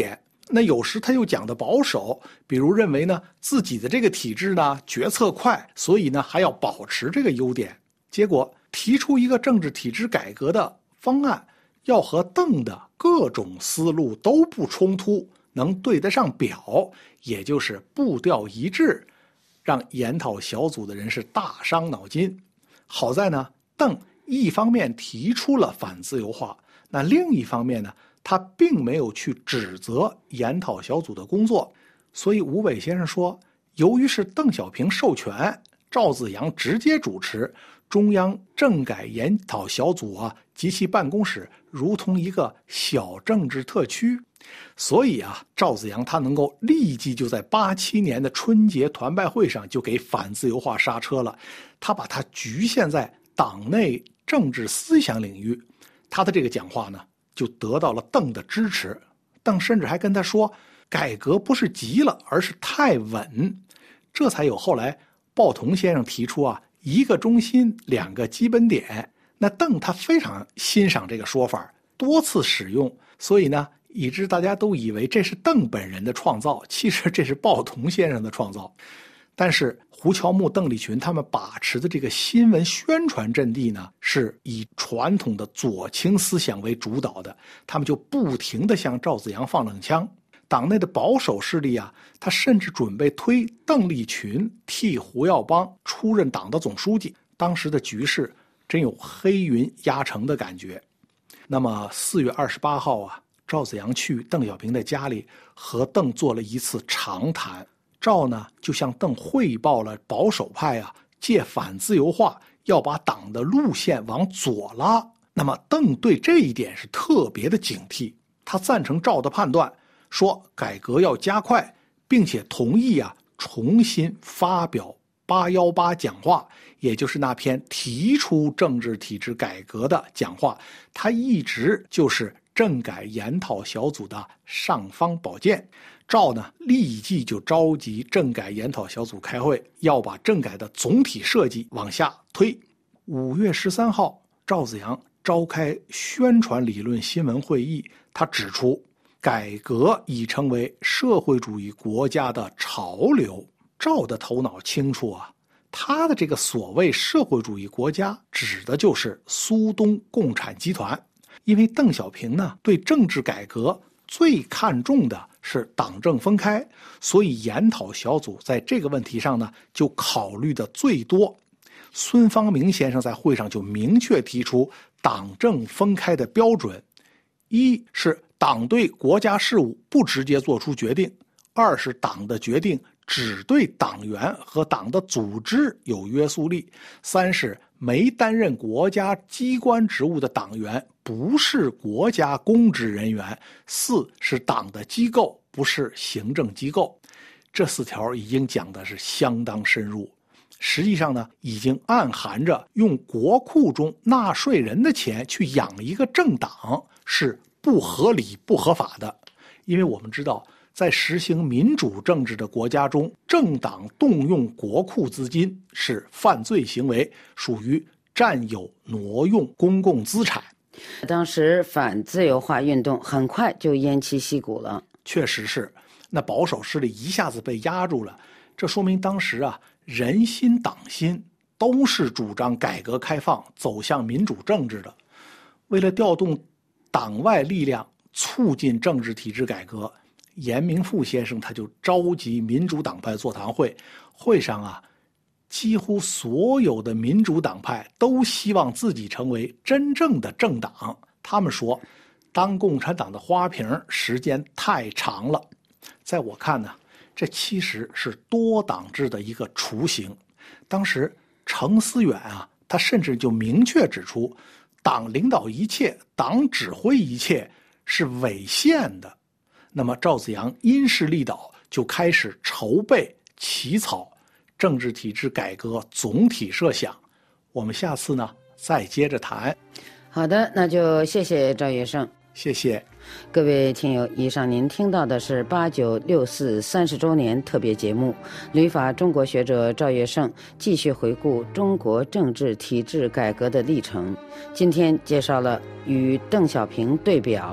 那有时他又讲的保守，比如认为呢自己的这个体制呢决策快，所以呢还要保持这个优点。结果提出一个政治体制改革的方案，要和邓的各种思路都不冲突，能对得上表，也就是步调一致，让研讨小组的人是大伤脑筋。好在呢，邓一方面提出了反自由化，那另一方面呢，他并没有去指责研讨小组的工作。所以吴伟先生说，由于是邓小平授权，赵紫阳直接主持，中央政改研讨小组啊及其办公室如同一个小政治特区，所以啊，赵紫阳他能够立即就在八七年的春节团拜会上就给反自由化刹车了。他把它局限在党内政治思想领域，他的这个讲话呢，就得到了邓的支持。邓甚至还跟他说，改革不是急了，而是太稳。这才有后来鲍同先生提出啊，一个中心，两个基本点。那邓他非常欣赏这个说法，多次使用，所以呢，以致大家都以为这是邓本人的创造，其实这是鲍同先生的创造。但是胡乔木、邓丽群他们把持的这个新闻宣传阵地呢，是以传统的左倾思想为主导的，他们就不停地向赵紫阳放冷枪。党内的保守势力啊，他甚至准备推邓丽群替胡耀邦出任党的总书记。当时的局势真有黑云压城的感觉。那么四月二十八号啊，赵紫阳去邓小平的家里和邓做了一次长谈。赵呢就向邓汇报了保守派啊借反自由化要把党的路线往左拉。那么邓对这一点是特别的警惕，他赞成赵的判断，说改革要加快，并且同意啊重新发表八一八讲话，也就是那篇提出政治体制改革的讲话。他一直就是政改研讨小组的尚方宝剑。赵呢立即就召集政改研讨小组开会，要把政改的总体设计往下推。五月十三号，赵紫阳召开宣传理论新闻会议，他指出改革已成为社会主义国家的潮流。赵的头脑清楚啊，他的这个所谓社会主义国家指的就是苏东共产集团。因为邓小平呢对政治改革最看重的是党政分开，所以研讨小组在这个问题上呢就考虑的最多。孙方明先生在会上就明确提出党政分开的标准：一是党对国家事务不直接做出决定；二是党的决定只对党员和党的组织有约束力；三是没担任国家机关职务的党员不是国家公职人员；四是党的机构不是行政机构。这四条已经讲的是相当深入，实际上呢，已经暗含着用国库中纳税人的钱去养一个政党是不合理不合法的。因为我们知道，在实行民主政治的国家中，政党动用国库资金是犯罪行为，属于占有挪用公共资产。 当时反自由化运动很快就偃旗息鼓了。 确实是，那保守势力一下子被压住了，这说明当时啊，人心党心都是主张改革开放走向民主政治的。为了调动党外力量促进政治体制改革，严明富先生他就召集民主党派座谈会，会上啊，几乎所有的民主党派都希望自己成为真正的政党。他们说，当共产党的花瓶时间太长了。在我看呢，这其实是多党制的一个雏形。当时程思远啊，他甚至就明确指出，党领导一切，党指挥一切是违宪的。那么赵紫阳因势利导，就开始筹备起草政治体制改革总体设想。我们下次呢再接着谈。 好的，那就谢谢赵学胜。 谢谢各位听友，以上您听到的是八九六四三十周年特别节目，旅法中国学者赵学胜继续回顾中国政治体制改革的历程。今天介绍了与邓小平对表，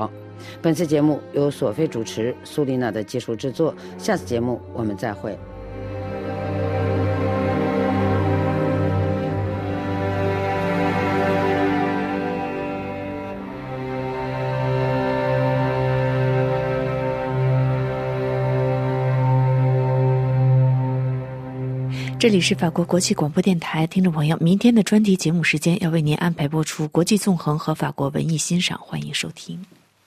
本次节目由索菲主持，苏丽娜的技术制作。下次节目我们再会。 这里是法国国际广播电台，听众朋友，明天的专题节目时间要为您安排播出国际纵横和法国文艺欣赏，欢迎收听。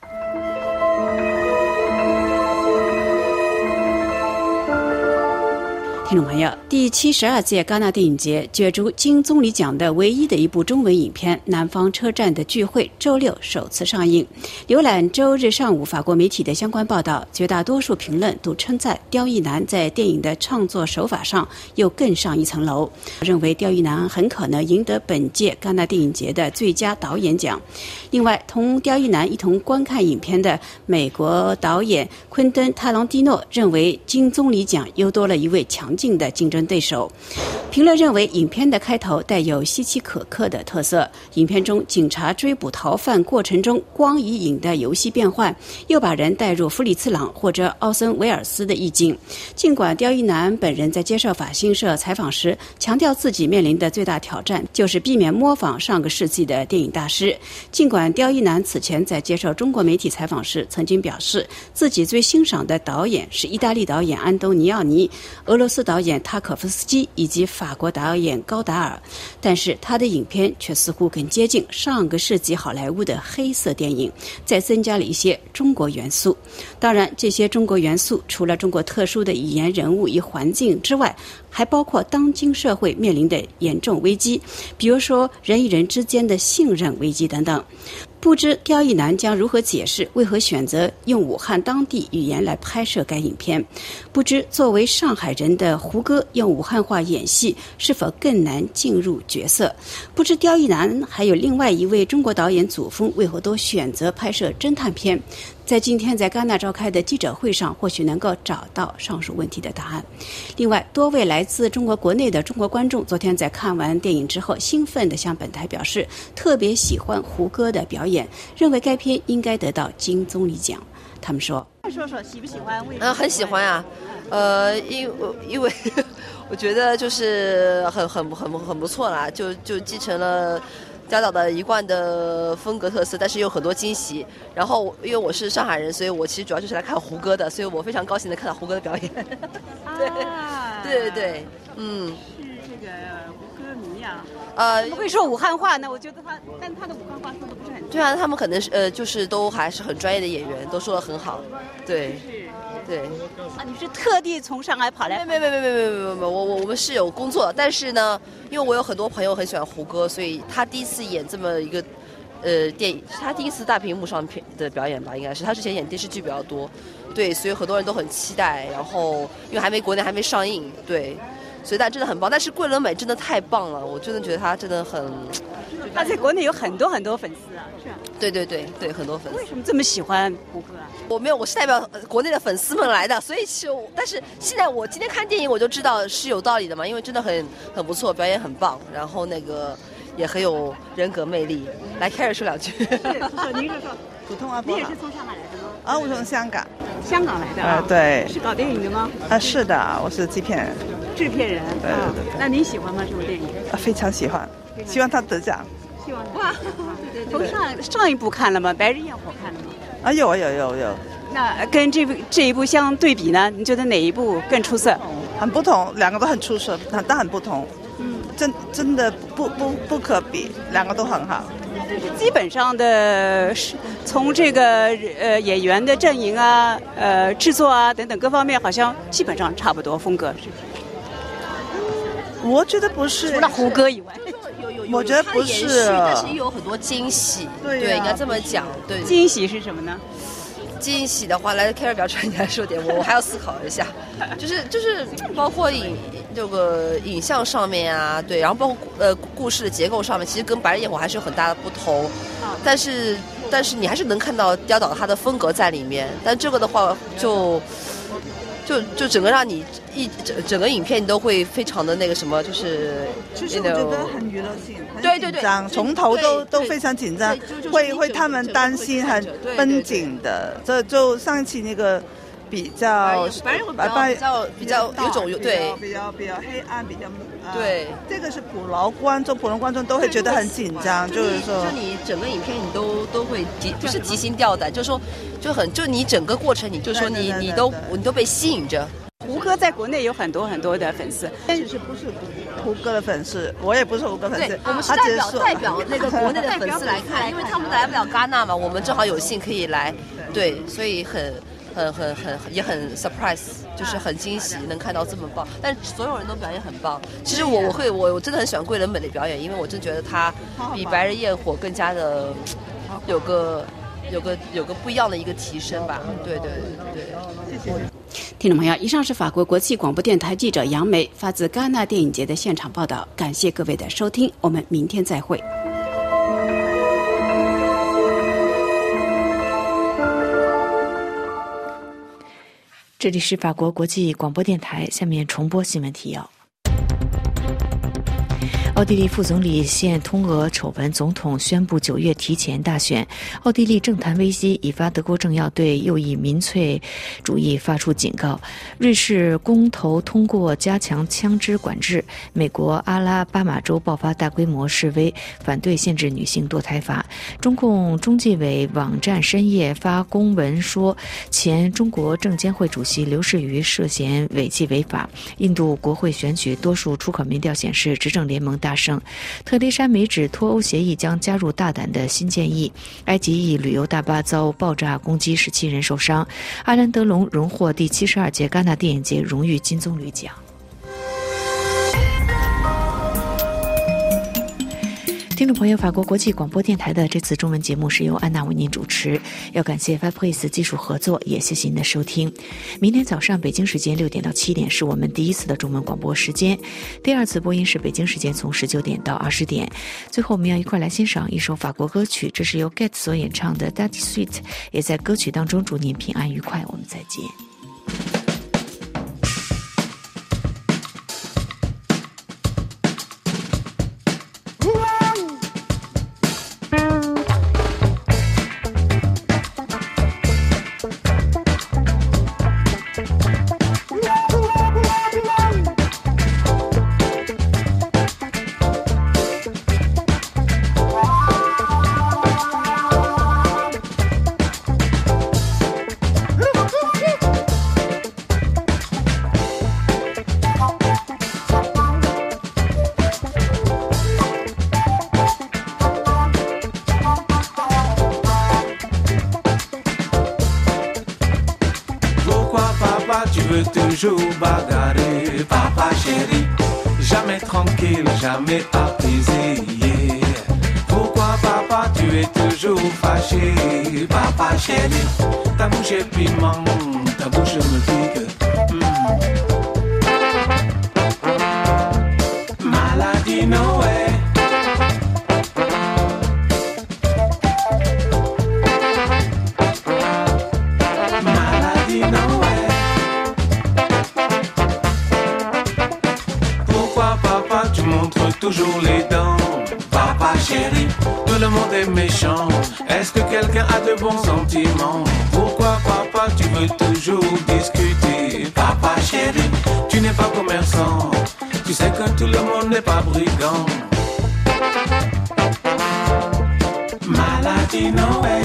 听众朋友，第七十二届戛纳电影节角逐金棕榈奖的唯一的一部中文影片《南方车站的聚会》周六首次上映。浏览周日上午法国媒体的相关报道，绝大多数评论都称赞刁亦男在电影的创作手法上又更上一层楼，认为刁亦男很可能赢得本届戛纳电影节的最佳导演奖。另外，同刁亦男一同观看影片的美国导演昆登·塔朗蒂诺认为金棕榈奖又多了一位强劲的竞争对手。评论认为影片的开头带有稀奇可克的特色，影片中警察追捕逃犯过程中光与影的游戏变换，又把人带入弗里茨朗或者奥森威尔斯的意境。尽管刁亦男本人在接受法新社采访时强调自己面临的最大挑战就是避免模仿上个世纪的电影大师，尽管刁亦男此前在接受中国媒体采访时曾经表示自己最欣赏的导演是意大利导演安东尼奥尼、俄罗斯导演塔可夫斯基以及法国导演高达尔，但是他的影片却似乎更接近上个世纪好莱坞的黑色电影，再增加了一些中国元素。当然，这些中国元素除了中国特殊的语言、人物与环境之外，还包括当今社会面临的严重危机，比如说人与人之间的信任危机等等。不知刁亦男将如何解释为何选择用武汉当地语言来拍摄该影片？不知作为上海人的胡歌用武汉话演戏是否更难进入角色？不知刁亦男还有另外一位中国导演祖峰为何都选择拍摄侦探片？在今天在戛纳召开的记者会上，或许能够找到上述问题的答案。另外，多位来自中国国内的中国观众昨天在看完电影之后，兴奋地向本台表示，特别喜欢胡歌的表演，认为该片应该得到金棕榈奖。他们说：“ 说说喜不喜欢？ 嗯、呃，很喜欢啊，呃，因因为我觉得就是很很很很不错啦，就就继承了贾导的一贯的风格特色，但是有很多惊喜。然后因为我是上海人，所以我其实主要就是来看胡歌的，所以我非常高兴的看到胡歌的表演。对， 啊、 对对对，嗯， 是这个胡歌迷啊。 呃， 怎么会说武汉话呢？我觉得他，但他的武汉话说的不是很。 对啊，他们可能是呃，就是都还是很专业的演员，都说得很好。对，对。 啊，你是特地从上海跑来？ 没没没没没没没，我我我们是有工作，但是呢，因为我有很多朋友很喜欢胡歌，所以他第一次演这么一个呃电影，是他第一次大屏幕上片的表演吧，应该是他之前演电视剧比较多，对，所以很多人都很期待。然后因为还没国内还没上映，对，所以他真的很棒。但是桂纶镁真的太棒了，我真的觉得他真的很。 他在国内有很多很多粉丝啊，是吧？ 对对对对，很多粉丝。 为什么这么喜欢胡歌啊？ 我没有，我是代表国内的粉丝们来的，所以是，但是现在我今天看电影我就知道是有道理的嘛，因为真的很很不错，表演很棒，然后那个也很有人格魅力。来，开始说两句。 是，说您说说。 普通话不好。 你也是从上海来的吗？ 啊，我从香港。 香港来的啊？ 呃，对。 是搞电影的吗？ 啊，是的，我是制片人。 制片人。 对对对。 那您喜欢吗？这部电影？ 啊，非常喜欢，希望他得奖。 希望哇，对对对。从上上一部看了吗？《白日焰火》看了吗？ 啊，有啊有有有。 那跟这部这一部相对比呢？你觉得哪一部更出色？ 很不同，两个都很出色，但很不同。嗯，真真的不不不可比，两个都很好。 基本上的从这个呃演员的阵营啊、呃制作啊等等各方面，好像基本上差不多风格，是不是？ 我觉得不是， 除了胡歌以外。 我觉得不是， 但是也有很多惊喜。 对、啊， 对，应该这么讲。对， 惊喜是什么呢？ 惊喜的话，来 Carrie 表出来，你来说点，我我还要思考一下。就是就是包括影这个影像上面啊，对，然后包括呃故事的结构上面，其实跟《白日焰火》还是有很大的不同。啊、但是但是你还是能看到刁导他的风格在里面。但这个的话就。 就就整个让你一整整个影片都会非常的那个什么，就是其实我觉得很娱乐性， 对对对， 从头都都非常紧张，会会他们担心很绷紧的，这就上一期那个比较白白比较比较有种有对比较比较黑暗比较对， 这个是普罗观众普通观众都会觉得很紧张，就是说就你整个影片你都都会提不是提心吊胆，就是说就很就你整个过程你就说你你都你都被吸引着。 胡歌在国内有很多很多的粉丝， 但是不是胡歌的粉丝，我也不是胡歌粉丝， 我们是代表代表那个国内的粉丝来看，因为他们来不了戛纳嘛，我们正好有幸可以来，对，所以很。很很很也很 surprise， 就是很惊喜能看到这么棒，但所有人都表演很棒。其实我我会我我真的很喜欢桂纶镁的表演，因为我真觉得她比白日焰火更加的有个有个有个不一样的一个提升吧。对对对对，谢谢。 听众朋友，以上是法国国际广播电台记者杨梅发自戛纳电影节的现场报道，感谢各位的收听，我们明天再会。 这里是法国国际广播电台，下面重播新闻提要。奥地利副总理现通俄丑闻，总统宣布九月提前大选。奥地利政坛危机引发德国政要对右翼民粹主义发出警告。瑞士公投通过加强枪支管制。美国阿拉巴马州爆发大规模示威，反对限制女性堕胎法。中共中纪委网站深夜发公文说，前中国证监会主席刘士余涉嫌违纪违法。印度国会选举多数出口民调显示执政联盟大胜。特蕾莎梅指脱欧协议将加入大胆的新建议。埃及一旅游大巴遭爆炸攻击，十七人受伤。阿兰德龙荣获第七十二届戛纳电影节荣誉金棕榈奖。听众朋友，法国国际广播电台的这次中文节目是由安娜为您主持，要感谢 Fabrice 技术合作，也谢谢您的收听。明天早上北京时间六点到七点是我们第一次的中文广播时间，第二次播音是北京时间从十九点到二十点。最后我们要一块来欣赏一首法国歌曲，这是由 Get 所演唱的 Daddy Sweet， 也在歌曲当中祝您平安愉快，我们再见。 Toujours bagarré, papa chéri, jamais tranquille, jamais apaisé. Yeah. Pourquoi papa tu es toujours fâché, papa chéri? Ta bouche est piment, ta bouche me pique. Mm. Maladie no way. Toujours les dents, papa chéri, tout le monde est méchant. Est-ce que quelqu'un a de bons sentiments? Pourquoi papa tu veux toujours discuter? Papa chéri, tu n'es pas commerçant, tu sais que tout le monde n'est pas brigand. Maladie no way.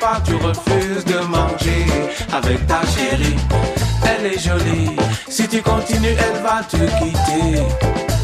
soir tu refuses de manger avec ta chérie. Elle est jolie, si tu continues elle va te quitter.